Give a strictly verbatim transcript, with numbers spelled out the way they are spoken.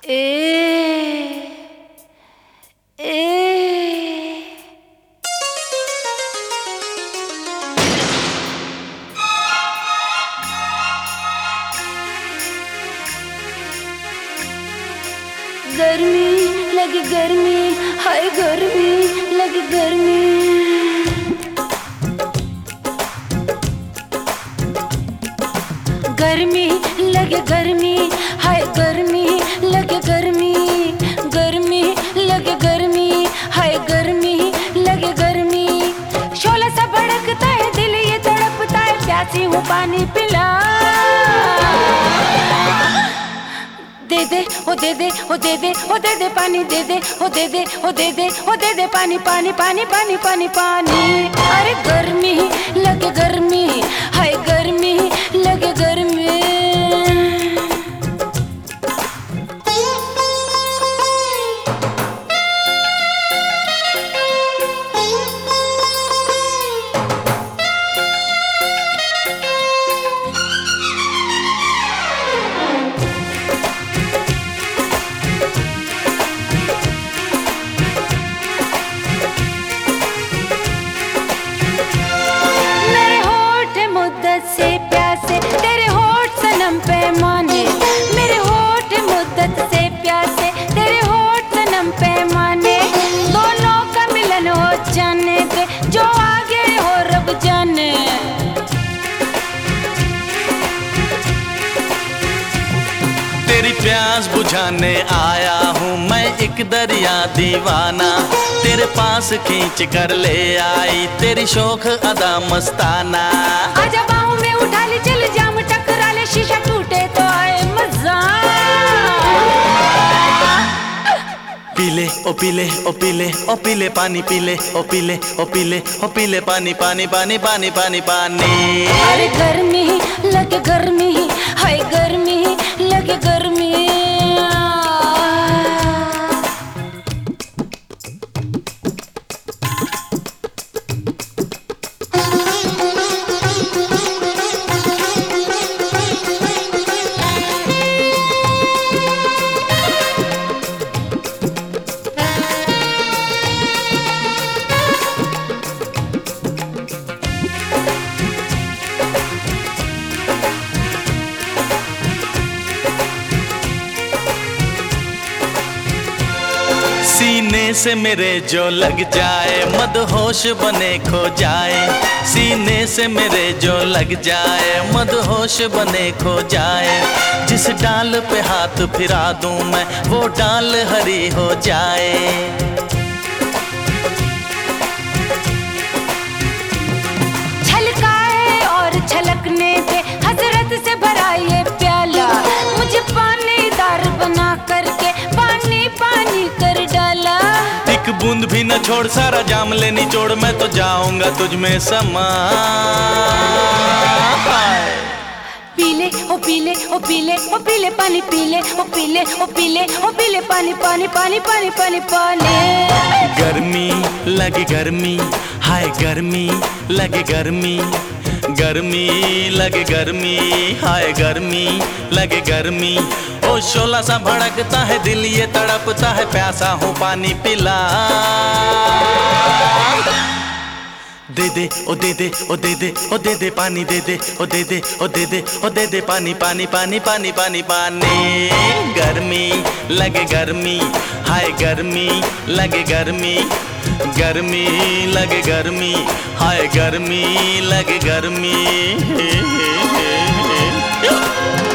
ए ए गर्मी लगी गर्मी, हाय गर्मी लगी गर्मी। गर्मी लगे गर्मी, हाय गर्मी लगे गर्मी। गर्मी लगे गर्मी, हाय गर्मी लगे गर्मी। शोला सा भड़कता है दिल ये तड़पता है, प्यासी हूँ पानी पिला। दे दे ओ दे दे ओ दे दे ओ दे दे पानी दे दे ओ दे दे ओ दे दे ओ दे दे पानी पानी पानी पानी पानी पानी। अरे गर्मी लगे गर्मी, हाय गर्मी लगे गर्मी। से प्यासे तेरे होठ सनम पैमाने, मेरे होठ मुद्दत से प्यासे तेरे होठ सनम पैमाने। दोनों का मिलन हो जाने दे, जो आगे हो रब जाने। तेरी प्यास बुझाने आया हूँ मैं एक दरिया दीवाना, तेरे पास खींच कर ले आई तेरी शोख अदा मस्ताना। आजा बाहों में उठा ले, चल जाम टकरा ले, शीशा टूटे तो आए मजा। पीले ओ पीले ओ पीले ओ पीले पानी पीले ओ पीले ओ पीले ओ पीले पानी पानी पानी पानी पानी पानी। अरे गर्मी लगे गर्मी, हाय गर्मी लगे गर्मी। सीने से मेरे जो लग जाए मदहोश बने खो जाए। सीने से मेरे जो लग जाए मदहोश बने खो जाए। जिस डाल पे हाथ फिरा दूं मैं वो डाल हरी हो जाए। छलकाए और छलकने दे, हसरत से भरा ये प्याला। मुझे पानीदार बना करके पानी पानी कर डाला। एक बूंद भी न छोड़, सारा जाम ले निचोड़, मैं तो जाऊंगा तुझ में समा। पीले ओ पीले ओ पीले ओ पीले पानी पीले ओ पीले ओ पीले ओ पीले पानी पानी पानी पानी पानी पानी। गर्मी लगे गर्मी, हाय गर्मी लगे गर्मी। गर्मी लगे गर्मी, हाय गर्मी लगे गर्मी। ओ शोला सा भड़कता है दिल ये तड़पता है, प्यासा हूँ पानी पिला। दे दे ओ दे दे ओ दे दे ओ दे दे पानी दे दे ओ दे दे ओ दे दे ओ दे दे पानी पानी पानी पानी पानी पानी। गर्मी लगे गर्मी, हाय गर्मी लगे गर्मी। गर्मी लगे गर्मी, हाय गर्मी लगे गर्मी।